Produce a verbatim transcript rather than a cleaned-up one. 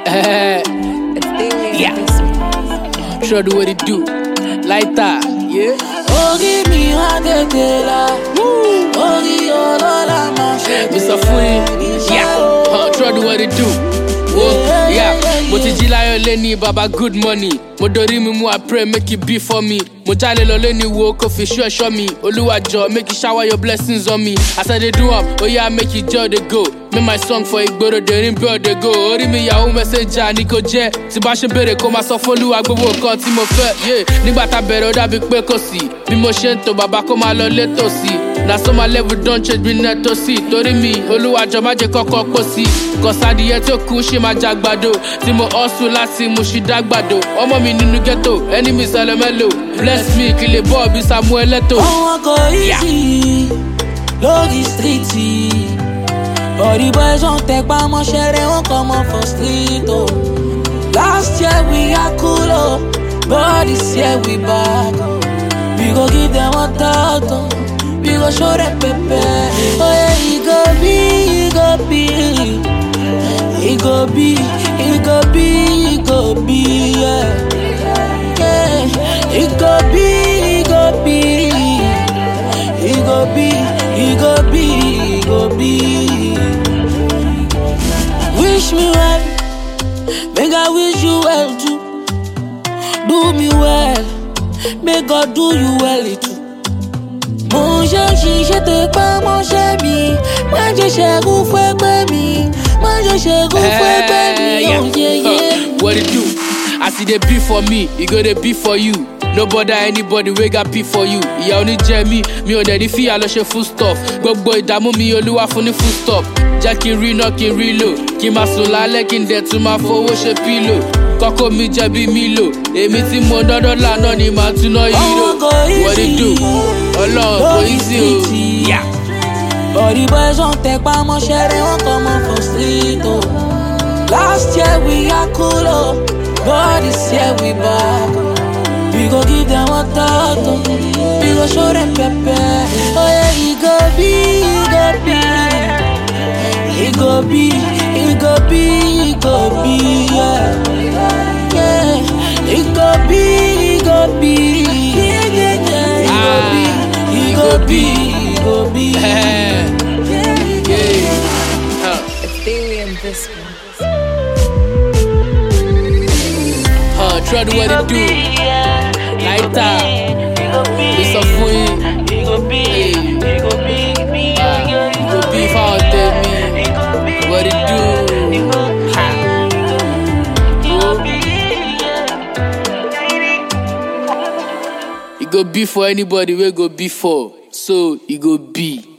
Yeah. Sure do what it do. Like that, yeah. Oh, give me a tetela. Oh, give all la manche. Mister Fui, yeah. Uh, try do what it do. Whoa, yeah. Mo ti jí láyọ̀ lẹ́ni baba good money. Mo dorí mi mú I pray make it be for me. Mo jálè lọ lẹ́ni wo kò fi ṣú ẹ̀ṣọ́ mi. Olúwa jọ̀ọ́ make you shower your blessings on me. As I dey do am, oh yeah make you judge dey go. Make my song for ìgboro dey ring bell dey go. Orí mi yahoo messenger ni kò jẹ́. Tí bá ṣe béèrè kó máa sọ f'Olúwa gbogbo nǹkan tí mo fẹ́. Yeah. Nígbà tá bẹ̀rẹ̀ ó dàbí pé kò sí. Bí mo ṣe ń tò bàbá kó máa lọ létò sí. Na so my level don change me net to see. Torí mi Olúwa jọ̀ọ́ má jẹ́ kọ́kọ́ pọ̀ sí. Kọ̀sádìyẹ tí ó kú ṣe máa jàgbàdo. Tí mo hustle láti mo ṣì dàgbàdo. Ọmọ mi nínú ghetto, enemy sẹlẹmẹlò. Bless me kí lè bọ́ bí Samuel Eto. Àwọn kò easy lórí street. But the boys won't take by my share, they won't come up for street. Oh. Last year we are cool, oh. But this year we back. Oh. We go give them a thought, oh. We go show them pepe. Oh yeah, he go be, he go be. He go be, he go be, he go be, yeah. Yeah, he go be, he go be. He go be, he go be, he go be. Wish me well, make I wish you well too. Do me well, make God do you well too. Mon cher, si je te pas mon cher mi, moi je cher ou fouet mi, moi je cher ou fouet mi, oh yeah yeah. What it do? I see they be for me, it go they be for you. No bother anybody we got pee for you. Ìyà ò ní jẹ mí, mi ò dẹ̀ ní fìyà lọ ṣe full stop. Gbogbo ìdààmú mi Olúwa fún ní full stop. Jẹ́ kí n rí iná kí n rí lò. Kí n máa sùn lálẹ́ kí n dẹ̀ tún máa fowó ṣe pílò. Kọ́kọ́ mi jẹ́ bí mílò. Èmi tí mo dọ́dọ́ lànà ni màá tún ná yìí lò. What it do? Ọlọ́run kò easy o. Yeah. But the boys won't take by my share, they won't come up for street. Oh. Last year we are cool, oh. But this year we back. Oh. We go give them a thought, oh. We go show them pepe. Oh yeah, he go be, he go be. He go be, he go be, he go be, yeah. Yeah, he go be, he go be. He go be, he go be, he go be. Yeah. Huh. Ethereum this one. Huh, try to what it do. Like that. Mister Fui. He go be, he go be, Ah, you go beef out there, me. What it do? Ha. You go beef for anybody, we go beef for. So, you go be.